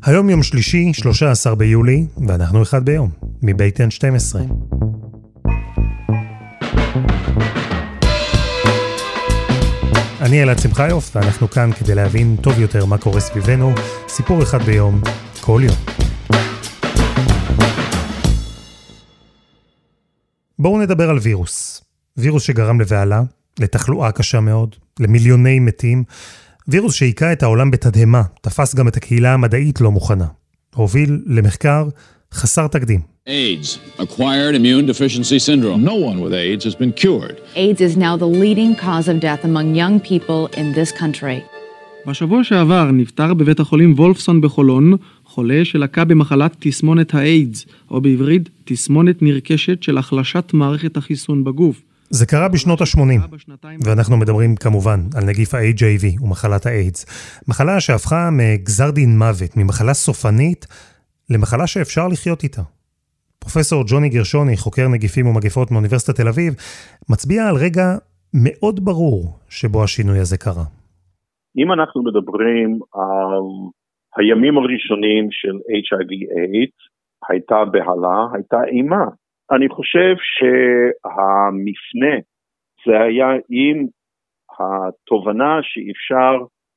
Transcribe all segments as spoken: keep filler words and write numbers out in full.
היום יום שלישי, שלושה עשר ביולי, ואנחנו אחד ביום, מבית אן שתים עשרה. אני אלעד שמחיוף, ואנחנו כאן כדי להבין טוב יותר מה קורה סביבנו, סיפור אחד ביום, כל יום. בואו נדבר על וירוס. וירוס שגרם לבעלה, לתחלואה קשה מאוד, למיליוני מתים, וירוס שהיכה את העולם בתדהמה, תפס גם את הקהילה המדעית לא מוכנה. הוביל למחקר חסר תקדים. AIDS, acquired immune deficiency syndrome. No one with AIDS has been cured. AIDS is now the leading cause of death among young people in this country. בשבוע שעבר נפטר בבית החולים וולפסון בחולון, חולה שלקה במחלת תסמונת האיידס, או בעברית תסמונת נרכשת של החלשת מערכת החיסון בגוף. זה קרה בשנות ה-שמונים, ואנחנו מדברים כמובן על נגיף ה-אייץ' איי וי ומחלת האיידס. מחלה שהפכה מגזר דין מוות, ממחלה סופנית, למחלה שאפשר לחיות איתה. פרופסור ג'וני גרשוני, חוקר נגיפים ומגפות מאוניברסיטת תל אביב, מצביע על רגע מאוד ברור שבו השינוי הזה קרה. אם אנחנו מדברים על הימים הראשונים של אייץ' איי וי איידס, הייתה בהלה, הייתה אימה. אני חושב שהמפנה זה היה עם התובנה שאפשר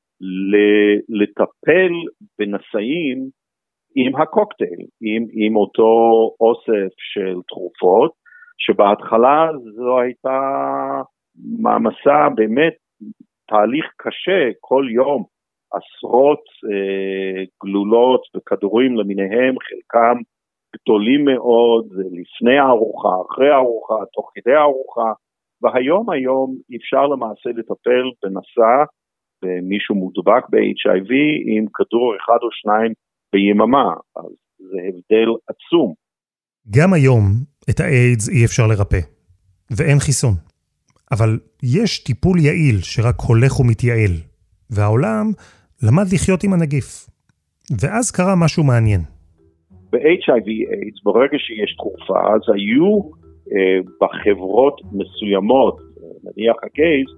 לטפל בנשאים עם הקוקטייל, עם, עם אותו אוסף של תרופות, שבהתחלה זו הייתה מעמסה באמת תהליך קשה, כל יום עשרות אה, גלולות וכדורים למיניהם, חלקם גדולים מאוד, לפני הארוחה, אחרי הארוחה, תוך כדי הארוחה, והיום היום אפשר למעשה לטפל בנשא, במישהו מודבק ב-אייץ' איי וי עם כדור אחד או שניים ביממה, אז זה הבדל עצום. גם היום את האיידס אי אפשר לרפא, ואין חיסון. אבל יש טיפול יעיל שרק הולך ומתייעל, והעולם למד לחיות עם הנגיף. ואז קרה משהו מעניין. ב-אייץ' איי וי איידס, ברגע שיש תרופה, אז היו אה, בחברות מסוימות, נניח הקייס,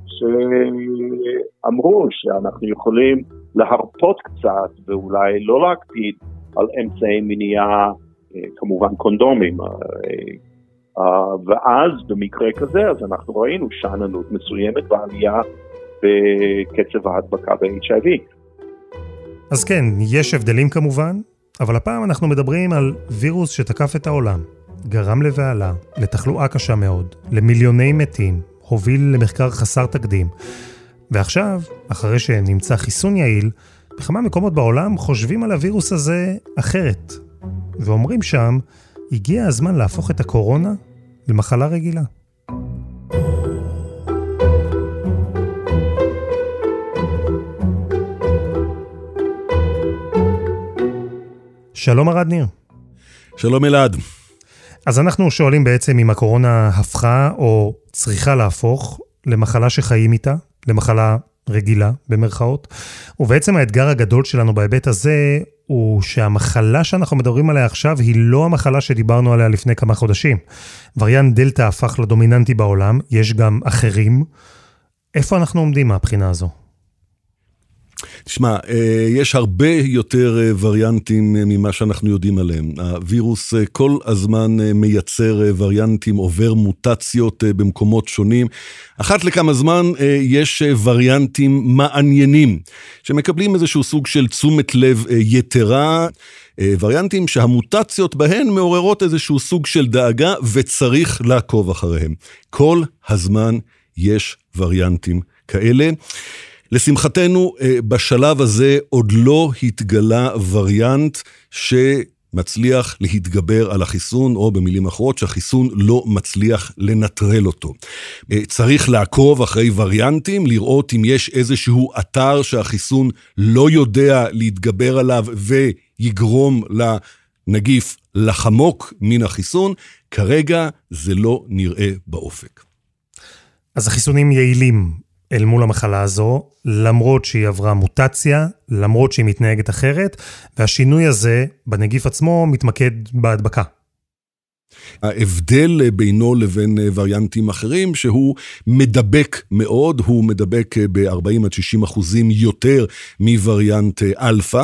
שאמרו שאנחנו יכולים להרפות קצת, ואולי לא להקפיד על אמצעי מניעה, אה, כמובן קונדומים. אה, אה, ואז במקרה כזה, אז אנחנו ראינו שעננות מסוימת ועלייה בקצב ההדבקה ב-אייץ' איי וי. אז כן, יש הבדלים כמובן, אבל הפעם אנחנו מדברים על וירוס שתקף את העולם, גרם לבעלה, לתחלואה קשה מאוד, למיליוני מתים, הוביל למחקר חסר תקדים. ועכשיו, אחרי שנמצא חיסון יעיל, בכמה מקומות בעולם חושבים על הווירוס הזה אחרת. ואומרים שם, הגיע הזמן להפוך את הקורונה למחלה רגילה. שלום ארד ניר. שלום אלעד. אז אנחנו שואלים בעצם אם הקורונה הפכה או צריכה להפוך למחלה שחיים איתה, למחלה רגילה במרכאות. ובעצם האתגר הגדול שלנו בהיבט הזה הוא שהמחלה שאנחנו מדברים עליה עכשיו היא לא המחלה שדיברנו עליה לפני כמה חודשים. וריאנט דלטה הפך לדומיננטי בעולם, יש גם אחרים. איפה אנחנו עומדים מהבחינה הזו? תשמע, יש הרבה יותר וריאנטים ממה שאנחנו יודעים עליהם. הווירוס כל הזמן מייצר וריאנטים, עובר מוטציות במקומות שונים. אחת לכמה זמן יש וריאנטים מעניינים, שמקבלים איזשהו סוג של תשומת לב יתרה, וריאנטים שהמוטציות בהן מעוררות איזשהו סוג של דאגה, וצריך לעקוב אחריהם. כל הזמן יש וריאנטים כאלה. לשמחתנו, בשלב הזה עוד לא התגלה וריאנט שמצליח להתגבר על החיסון, או במילים אחרות שהחיסון לא מצליח לנטרל אותו. צריך לעקוב אחרי וריאנטים, לראות אם יש איזשהו אתר שהחיסון לא יודע להתגבר עליו ויגרום לנגיף לחמוק מן החיסון. כרגע זה לא נראה באופק. אז החיסונים יעילים אל מול המחלה הזו, למרות שהיא עברה מוטציה, למרות שהיא מתנהגת אחרת, והשינוי הזה בנגיף עצמו מתמקד בהדבקה. ההבדל בינו לבין וריאנטים אחרים, שהוא מדבק מאוד, הוא מדבק ב-ארבעים עד שישים אחוזים יותר מווריאנט אלפא,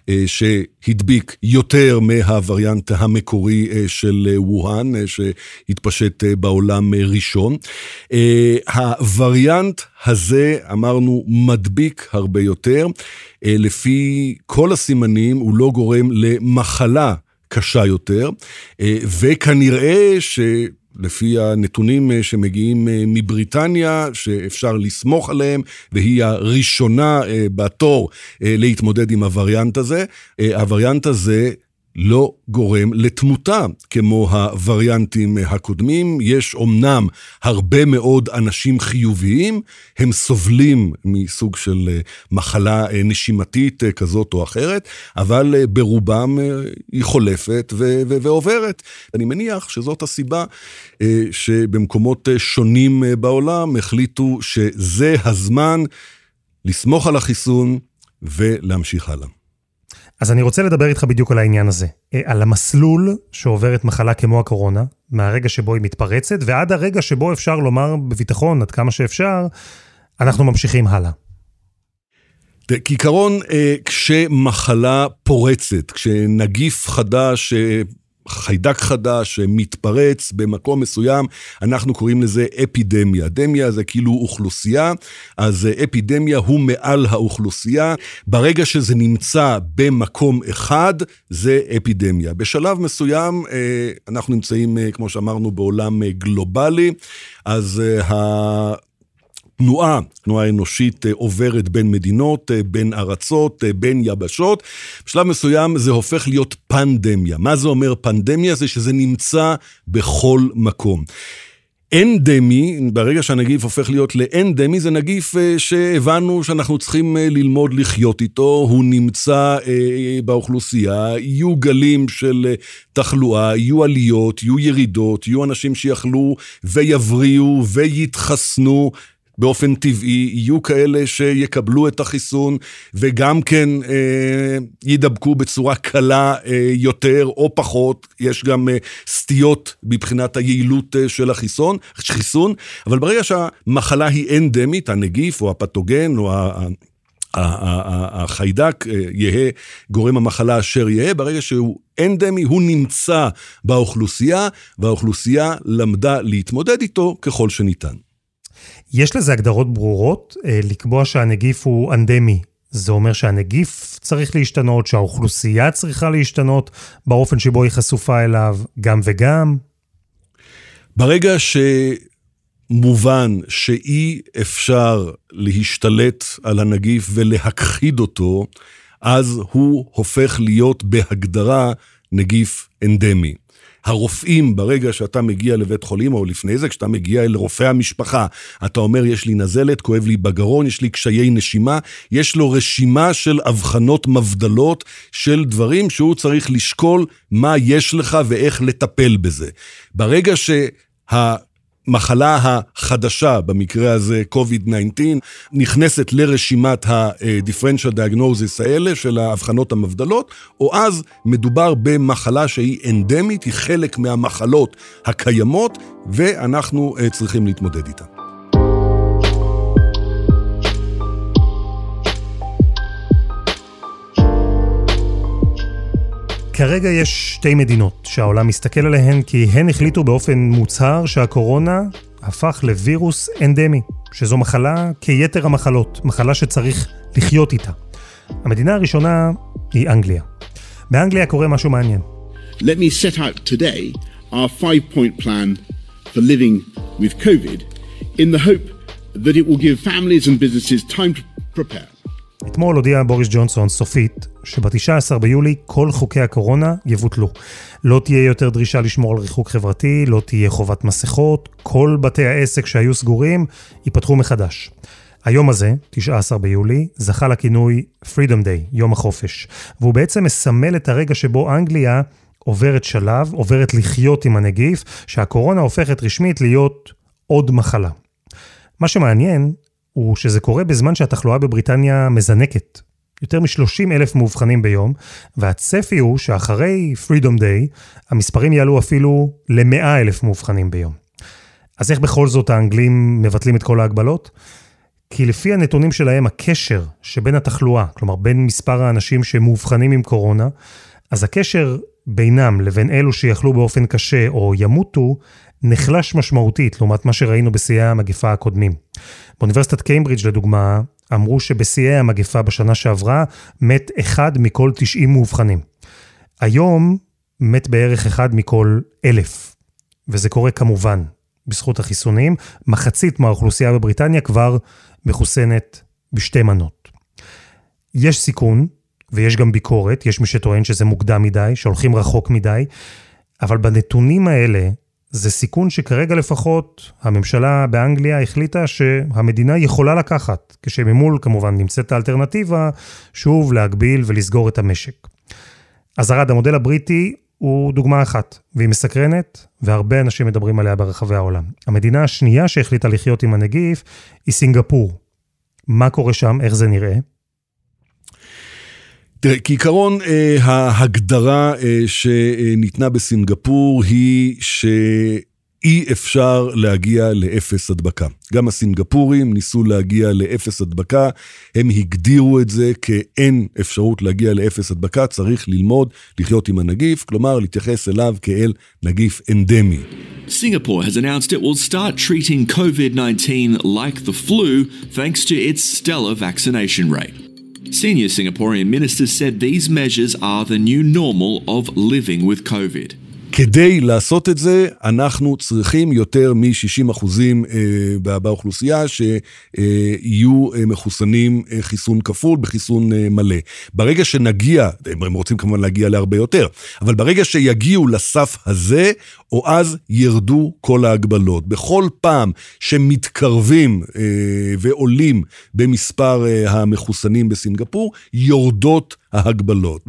שהדביק יותר מהווריאנט המקורי של ווהאן, שהתפשט בעולם ראשון. הווריאנט הזה, אמרנו, מדביק הרבה יותר. לפי כל הסימנים, הוא לא גורם למחלה קשה יותר, וכנראה שלפי הנתונים שמגיעים מבריטניה, שאפשר לסמוך עליהם, והיא הראשונה בתור להתמודד עם הווריאנט הזה, הווריאנט הזה לא גורם לתמותה, כמו הווריאנטים הקודמים. יש אומנם הרבה מאוד אנשים חיוביים, הם סובלים מסוג של מחלה נשימתית כזאת או אחרת, אבל ברובם היא חולפת ו- ו- ועוברת. אני מניח שזאת הסיבה שבמקומות שונים בעולם החליטו שזה הזמן לסמוך על החיסון ולהמשיך הלאה. אז אני רוצה לדבר איתך בדיוק על העניין הזה, על המסלול שעוברת מחלה כמו הקורונה, מהרגע שבו היא מתפרצת, ועד הרגע שבו אפשר לומר בביטחון, עד כמה שאפשר, אנחנו ממשיכים הלאה. כעיקרון, כשמחלה פורצת, כשנגיף חדש, חיידק חדש מתפרץ במקום מסוים, אנחנו קוראים לזה אפידמיה. אפידמיה זה כאילו אוכלוסייה, אז אפידמיה הוא מעל האוכלוסייה. ברגע שזה נמצא במקום אחד, זה אפידמיה. בשלב מסוים, אנחנו נמצאים, כמו שאמרנו, בעולם גלובלי, אז ה... תנועה, תנועה אנושית עוברת בין מדינות, בין ארצות, בין יבשות. בשלב מסוים זה הופך להיות פנדמיה. מה זה אומר פנדמיה? זה שזה נמצא בכל מקום. אנדמי, ברגע שהנגיף הופך להיות לאנדמי, זה נגיף שהבנו שאנחנו צריכים ללמוד לחיות איתו, הוא נמצא באוכלוסייה, יהיו גלים של תחלואה, יהיו עליות, יהיו ירידות, יהיו אנשים שיחלו ויבריאו ויתחסנו, באופן טבעי, יהיו כאלה שיקבלו את החיסון, וגם כן אה, ידבקו בצורה קלה אה, יותר או פחות. יש גם אה, סטיות בבחינת היעילות אה, של החיסון, חיסון, אבל ברגע שהמחלה היא אנדמית, הנגיף או הפתוגן או ה... החיידק יהיה גורם המחלה אשר יהיה, ברגע שהוא אנדמי, הוא נמצא באוכלוסייה, והאוכלוסייה למדה להתמודד איתו ככל שניתן. יש לזה הגדרות ברורות, לקבוע שהנגיף הוא אנדמי. זה אומר שהנגיף צריך להשתנות, שהאוכלוסייה צריכה להשתנות, באופן שבו היא חשופה אליו, גם וגם. ברגע שמובן שאי אפשר להשתלט על הנגיף ולהכחיד אותו, אז הוא הופך להיות בהגדרה נגיף אנדמי. הרופאים, ברגע שאתה מגיע לבית חולים, או לפני זה, כשאתה מגיע אל רופא המשפחה, אתה אומר, יש לי נזלת, כואב לי בגרון, יש לי קשיי נשימה, יש לו רשימה של הבחנות מבדלות, של דברים שהוא צריך לשקול מה יש לך ואיך לטפל בזה. ברגע שה... מחלה החדשה, במקרה הזה קוביד תשע עשרה, נכנסת לרשימת ה-differential diagnosis האלה של ההבחנות המבדלות, או אז מדובר במחלה שהיא אנדמית, היא חלק מהמחלות הקיימות, ואנחנו צריכים להתמודד איתה. כרגע יש שתי מדינות שהעולם מסתכל עליהן כי הן החליטו באופן מוצהר שהקורונה הפך לווירוס אנדמי, שזו מחלה כיתר המחלות, מחלה שצריך לחיות איתה. המדינה הראשונה היא אנגליה. באנגליה קורה משהו מעניין. Let me set out today our five-point plan for living with COVID in the hope that it will give families and businesses time to prepare. אתמול הודיע בוריס ג'ונסון סופית שב-תשעה עשר ביולי כל חוקי הקורונה יבוטלו. לא תהיה יותר דרישה לשמור על ריחוק חברתי, לא תהיה חובת מסכות, כל בתי העסק שהיו סגורים ייפתחו מחדש. היום הזה, תשעה עשר ביולי, זכה לכינוי Freedom Day, יום החופש, והוא בעצם מסמל את הרגע שבו אנגליה עוברת שלב, עוברת לחיות עם הנגיף, שהקורונה הופכת רשמית להיות עוד מחלה. מה שמעניין הוא שזה קורה בזמן שהתחלואה בבריטניה מזנקת. יותר מ-שלושים אלף מאובחנים ביום, והצפי הוא שאחרי Freedom Day, המספרים יעלו אפילו ל-מאה אלף מאובחנים ביום. אז איך בכל זאת האנגלים מבטלים את כל ההגבלות? כי לפי הנתונים שלהם, הקשר שבין התחלואה, כלומר בין מספר האנשים שמאובחנים עם קורונה, אז הקשר בינם לבין אלו שיחלו באופן קשה או ימותו, נחלש משמעותית לעומת מה שראינו בשיאי המגפה הקודמים. באוניברסיטת קיימברידג' לדוגמה, אמרו שבשיאי המגפה בשנה שעברה, מת אחד מכל תשעים מאובחנים. היום מת בערך אחד מכל אלף. וזה קורה כמובן בזכות החיסונים. מחצית מהאוכלוסייה בבריטניה כבר מחוסנת בשתי מנות. יש סיכון, ויש גם ביקורת, יש מי שטוען שזה מוקדם מדי, שהולכים רחוק מדי, אבל בנתונים האלה, זה סיכון שכרגע לפחות הממשלה באנגליה החליטה שהמדינה יכולה לקחת, כשממול כמובן נמצאת האלטרנטיבה, שוב להגביל ולסגור את המשק. אז הרד, המודל הבריטי הוא דוגמה אחת, והיא מסקרנת, והרבה אנשים מדברים עליה ברחבי העולם. המדינה השנייה שהחליטה לחיות עם הנגיף היא סינגפור. מה קורה שם? איך זה נראה? תראה, כעיקרון ההגדרה שניתנה בסינגפור היא שאי אפשר להגיע לאפס הדבקה. גם הסינגפורים ניסו להגיע לאפס הדבקה, הם הגדירו את זה כאין אפשרות להגיע לאפס הדבקה, צריך ללמוד לחיות עם הנגיף, כלומר להתייחס אליו כאל נגיף אנדמי. Singapore has announced it will start treating COVID nineteen like the flu thanks to its stellar vaccination rate. Senior Singaporean ministers said these measures are the new normal of living with COVID. כדי לעשות את זה, אנחנו צריכים יותר מ-שישים אחוזים באוכלוסייה שיהיו מחוסנים חיסון כפול בחיסון מלא. ברגע שנגיע, הם רוצים כמובן להגיע להרבה יותר, אבל ברגע שיגיעו לסף הזה, או אז ירדו כל ההגבלות. בכל פעם שמתקרבים ועולים במספר המחוסנים בסינגפור, יורדות ההגבלות.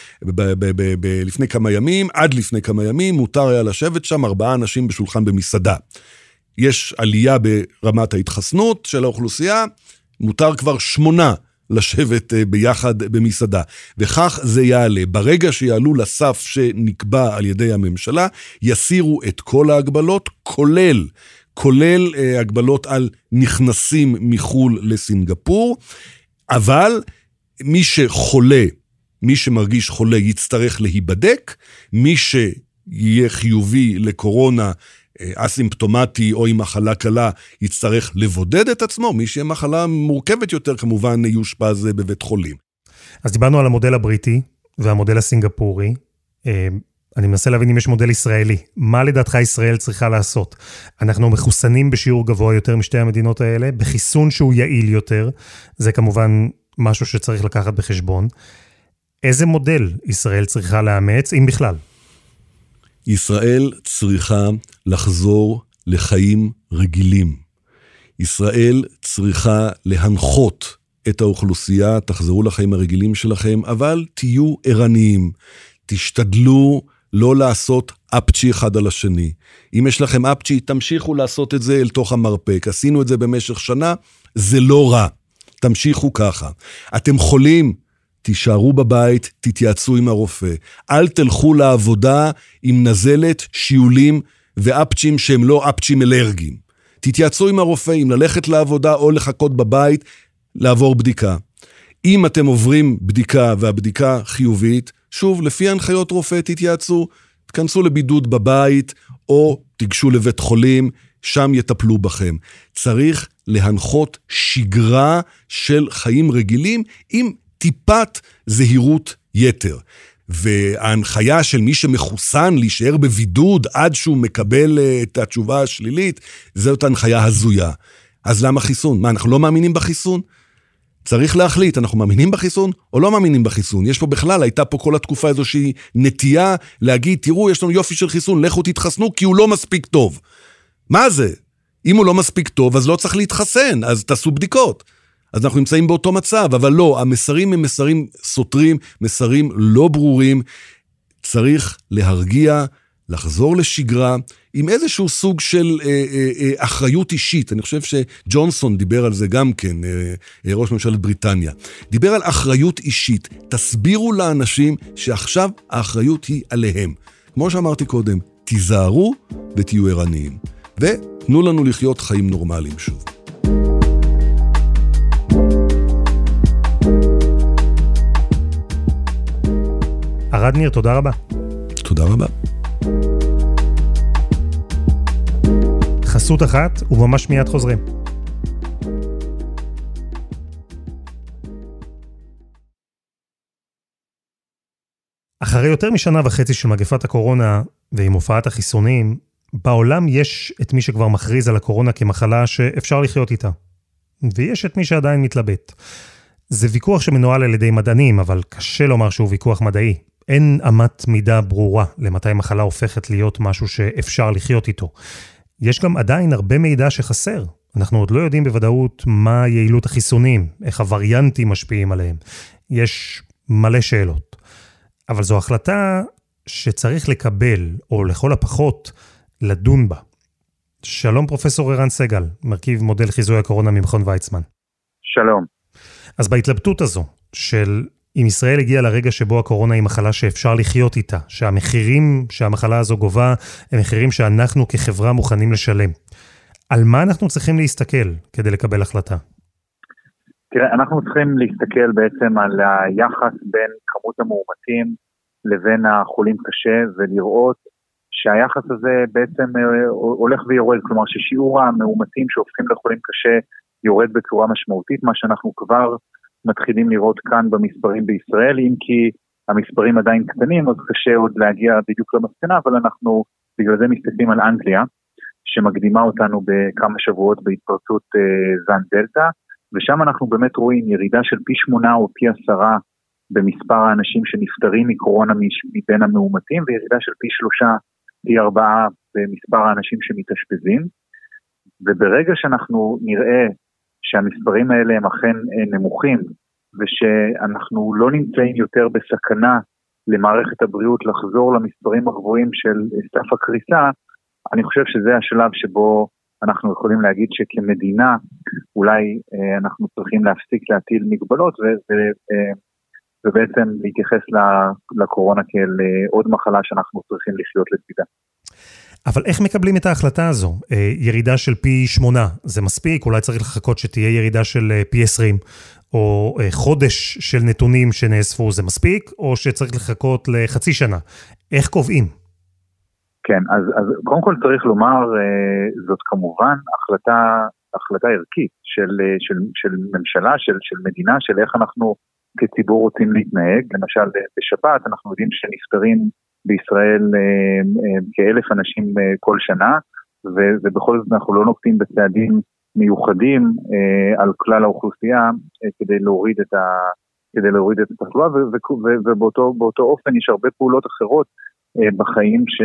לפני כמה ימים, עד לפני כמה ימים, מותר היה לשבת שם ארבעה אנשים בשולחן במסעדה. יש עלייה ברמת ההתחסנות של האוכלוסייה, מותר כבר שמונה לשבת ביחד במסעדה. וכך זה יעלה. ברגע שיעלו לסף שנקבע על ידי הממשלה, יסירו את כל ההגבלות, כולל, כולל הגבלות על נכנסים מחול לסינגפור, אבל מי שחולה, מי שמרגיש חולה יצטרך להיבדק, מי שיהיה חיובי לקורונה אסימפטומטי או עם מחלה קלה יצטרך לבודד את עצמו, מי שיהיה מחלה מורכבת יותר כמובן יושפז בבית חולים. אז דיברנו על המודל הבריטי והמודל הסינגפורי, אני מנסה להבין אם יש מודל ישראלי, מה לדעתך ישראל צריכה לעשות? אנחנו מחוסנים בשיעור גבוה יותר משתי המדינות האלה, בחיסון שהוא יעיל יותר, זה כמובן משהו שצריך לקחת בחשבון. איזה מודל ישראל צריכה לאמץ, אם בכלל? ישראל צריכה לחזור לחיים רגילים. ישראל צריכה להנחות את האוכלוסייה, תחזרו לחיים הרגילים שלכם, אבל תהיו ערניים. תשתדלו לא לעשות אפצ'י אחד על השני. אם יש לכם אפצ'י, תמשיכו לעשות את זה אל תוך המרפק. עשינו את זה במשך שנה, זה לא רע. תמשיכו ככה. אתם חולים, תישארו בבית, תתייעצו עם הרופא. אל תלכו לעבודה עם נזלת, שיולים ואפצ'ים שהם לא אפצ'ים אלרגיים. תתייעצו עם הרופא, אם ללכת לעבודה או לחכות בבית, לעבור בדיקה. אם אתם עוברים בדיקה והבדיקה חיובית, שוב, לפי הנחיות רופא תתייעצו, תכנסו לבידוד בבית או תיגשו לבית חולים, שם יטפלו בכם. צריך להנחות שגרה של חיים רגילים עם טיפת זהירות יתר. וההנחיה של מי שמחוסן להישאר בבידוד עד שהוא מקבל את התשובה השלילית, זאת הנחיה הזויה. אז למה חיסון? מה, אנחנו לא מאמינים בחיסון? צריך להחליט, אנחנו מאמינים בחיסון או לא מאמינים בחיסון. יש פה בכלל, הייתה פה כל התקופה איזושהי נטייה להגיד, תראו, יש לנו יופי של חיסון, לכו תתחסנו, כי הוא לא מספיק טוב. מה זה? אם הוא לא מספיק טוב, אז לא צריך להתחסן, אז תעשו בדיקות. אז אנחנו נמצאים באותו מצב, אבל לא, המסרים הם מסרים סותרים, מסרים לא ברורים. צריך להרגיע, לחזור לשגרה, עם איזשהו סוג של אה, אה, אה, אחריות אישית. אני חושב שג'ונסון דיבר על זה גם כן, אה, אה, ראש ממשלת בריטניה. דיבר על אחריות אישית. תסבירו לאנשים שעכשיו האחריות היא עליהם. כמו שאמרתי קודם, תיזהרו ותהיו ערניים. ותנו לנו לחיות חיים נורמליים שוב. ערד ניר, תודה רבה. תודה רבה. חסות אחת וממש מיד חוזרים. אחרי יותר משנה וחצי של מגפת הקורונה ועם הופעת החיסונים, בעולם יש את מי שכבר מכריז על הקורונה כמחלה שאפשר לחיות איתה. ויש את מי שעדיין מתלבט. זה ויכוח שמנוהל על ידי מדענים, אבל קשה לומר שהוא ויכוח מדעי. אין אמת מידה ברורה למתי מחלה הופכת להיות משהו שאפשר לחיות איתו. יש גם עדיין הרבה מידע שחסר. אנחנו עוד לא יודעים בוודאות מה יעילות החיסונים, איך הווריאנטים משפיעים עליהם. יש מלא שאלות. אבל זו החלטה שצריך לקבל, או לכל הפחות, לדון בה. שלום פרופסור ערן סגל, מרכיב מודל חיזוי הקורונה ממכון ויצמן. שלום. אז בהתלבטות הזו, של אם ישראל הגיעה לרגע שבו הקורונה היא מחלה שאפשר לחיות איתה, שהמחירים שהמחלה הזו גובה, הם מחירים שאנחנו כחברה מוכנים לשלם. על מה אנחנו צריכים להסתכל כדי לקבל החלטה? תראה, אנחנו צריכים להסתכל בעצם על היחס בין כמות המאומתים לבין החולים קשה, ולראות שהיחס הזה בעצם הולך ויורד, כלומר ששיעור המאומתים שהופכים לחולים קשה יורד בצורה משמעותית, מה שאנחנו כבר מתחילים לראות כאן במספרים בישראל, אם כי המספרים עדיין קטנים, אז קשה עוד להגיע בדיוק למסקנה, אבל אנחנו בגלל זה מסתכלים על אנגליה, שמקדימה אותנו בכמה שבועות בהתפרצות אה, זן דלטה, ושם אנחנו באמת רואים ירידה של פי שמונה או פי עשרה במספר האנשים שנפטרים מקורונה מבין המאומתים, וירידה של פי שלושה, פי ארבעה במספר האנשים שמתאשפזים, וברגע שאנחנו נראה שהמספרים האלה הם אכן נמוכים, ושאנחנו לא נמצאים יותר בסכנה למערכת הבריאות לחזור למספרים הגבוהים של סף הקריסה, אני חושב שזה השלב שבו אנחנו יכולים להגיד שכמדינה אולי אה, אנחנו צריכים להפסיק להטיל מגבלות ו- ו- אה, ובעצם להתייחס לקורונה כאל אה, עוד מחלה שאנחנו צריכים לחיות לצדה. אבל איך מקבלים את ההחלטה הזו? אה, ירידה של פי שמונה, זה מספיק? אולי צריך לחכות שתהיה ירידה של אה, פי עשרים, או אה, חודש של נתונים שנאספו, זה מספיק? או שצריך לחכות לחצי שנה? איך קובעים? כן, אז, אז קודם כל צריך לומר, זאת כמובן החלטה, החלטה ערכית של, של, של ממשלה, של, של מדינה, של איך אנחנו כציבור רוצים להתנהג. למשל, בשבת אנחנו יודעים שנפטרים בישראל כאלף אנשים כל שנה, ובכל זאת אנחנו לא נוקטים בצעדים מיוחדים על כלל האוכלוסייה כדי להוריד את ה, כדי להוריד את התחלואה, ובאותו, באותו אופן יש הרבה פעולות אחרות בחיים ש...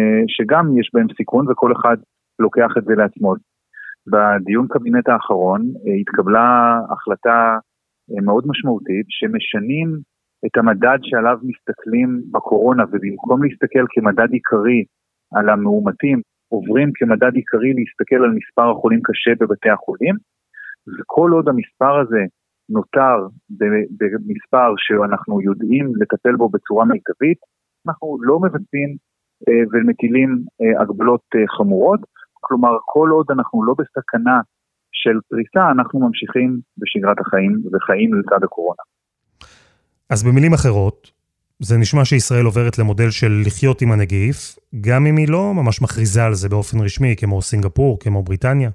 שגם יש בהם סיכון, וכל אחד לוקח את זה לעצמו. בדיון קבינט האחרון התקבלה החלטה מאוד משמעותית, שמשנים את המדד שעליו מסתכלים בקורונה, ובמקום להסתכל כמדד עיקרי על המאומתים, עוברים כמדד עיקרי להסתכל על מספר החולים קשה בבתי החולים, וכל עוד המספר הזה נותר במספר שאנחנו יודעים לטפל בו בצורה מיטבית, אנחנו לא מבצעים אה, ומטילים אה, הגבלות אה, חמורות, כלומר כל עוד אנחנו לא בסכנה של פריסה, אנחנו ממשיכים בשגרת החיים וחיים לצד הקורונה. אז במילים אחרות, זה נשמע שישראל עוברת למודל של לחיות עם הנגיף, גם אם היא לא ממש מכריזה על זה באופן רשמי, כמו סינגפור, כמו בריטניה.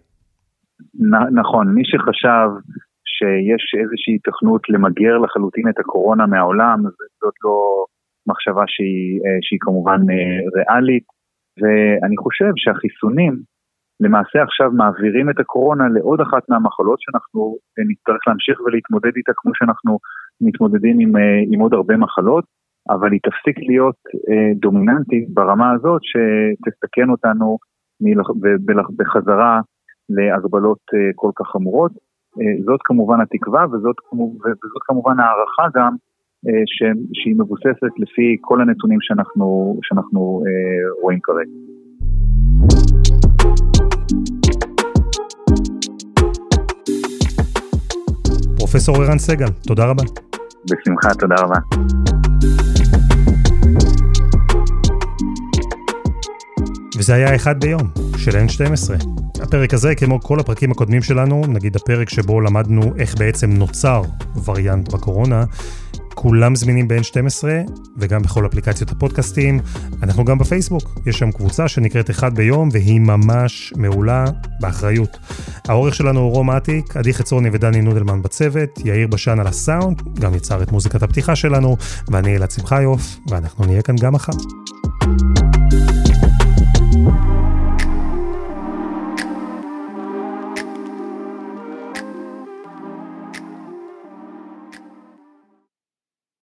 נ- נכון, מי שחשב שיש איזושהי תכנות למגר לחלוטין את הקורונה מהעולם, זאת לא מחשבה שהיא, שהיא כמובן ריאלית, ואני חושב שהחיסונים למעשה עכשיו מעבירים את הקורונה לעוד אחת מהמחלות שאנחנו נצטרך להמשיך ולהתמודד איתה כמו שאנחנו מתמודדים עם, עם עוד הרבה מחלות, אבל היא תפסיק להיות דומיננטית ברמה הזאת שתסתכן אותנו בחזרה להגבלות כל כך חמורות. זאת כמובן התקווה וזאת, וזאת כמובן הערכה גם שהיא מבוססת לפי כל הנתונים שאנחנו, שאנחנו רואים כרגע. פרופסור ערן סגל, תודה רבה. בשמחה, תודה רבה. וזה היה אחד ביום, של אן שתים עשרה. הפרק הזה, כמו כל הפרקים הקודמים שלנו, נגיד הפרק שבו למדנו איך בעצם נוצר וריאנט בקורונה, כולם זמינים ב-אן שתים עשרה, וגם בכל אפליקציות הפודקאסטים. אנחנו גם בפייסבוק, יש שם קבוצה שנקראת אחד ביום, והיא ממש מעולה באחריות. העורך שלנו הוא רום עתיק, עדי חצרוני ודני נודלמן בצוות, יאיר בשן על הסאונד, גם יצר את מוזיקת הפתיחה שלנו, ואני אלעד שמחיוף, ואנחנו נהיה כאן גם מחר.